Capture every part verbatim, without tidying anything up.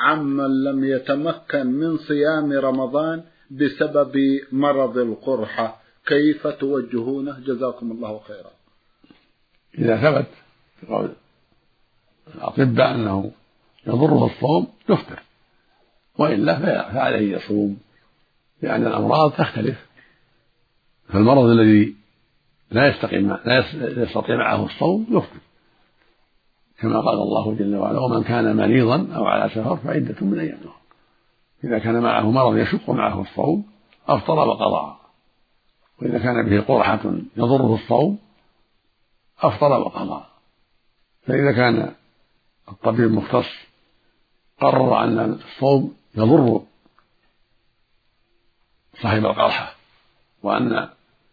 عمن لم يتمكن من صيام رمضان بسبب مرض القرحة، كيف توجهونه؟ جزاكم الله خيرا. إذا ثبت في قول الأطباء أنه يضره الصوم يفطر، وإلا فعليه يصوم، لأن الأمراض تختلف. فالمرض الذي لا يستقيم لا يستطيع معه الصوم يفطر، كما قال الله جل وعلا: ومن كان مريضا أو على سفر فعدة من أيام أخرى. إذا كان معه مرض يشق معه الصوم أفطر وقضى، وإذا كان به قرحة يضره الصوم أفطر وقضى. فإذا كان الطبيب المختص قرر أن الصوم يضر صاحب القرحة وأن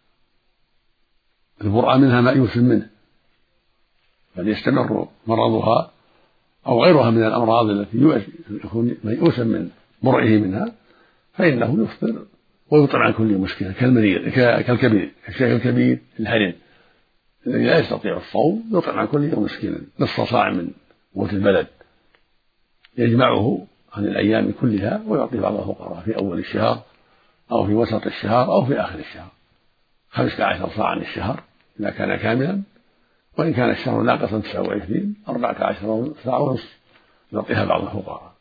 البرء منها مأيوس منه، بل يستمر مرضها أو غيرها من الأمراض التي يكون ميؤوسا من برئه منها، فإنه يفطر ويطعم عن كل مشكلة، كالمريض كالكبير كالشيخ الكبير الهرم الذي لا يستطيع الصوم يطعم عن كل يوم مسكينا نصف صاع من قوت البلد، يجمعه عن الأيام كلها ويعطي بعض الفقراء في أول الشهر أو في وسط الشهر أو في آخر الشهر، خمسة عشر صاعا الشهر إذا كان كاملا، وإن كان الشهر ناقصا تسعة وعشرين أربعة عشر ساعة ونصف يعطيها بعض الفقراء.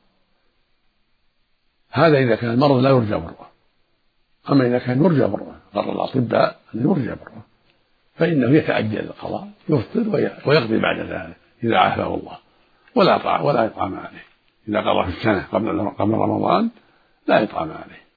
هذا إذا كان المرض لا يرجى بره. أما إذا كان يرجى بره، قرر الأطباء أن يرجى بره، فإنه يتأجل القضاء، يفطر ويقضي بعد ذلك إذا عافاه الله، ولا ولا إطعام عليه. إذا قضى في السنة قبل قبل رمضان لا إطعام عليه.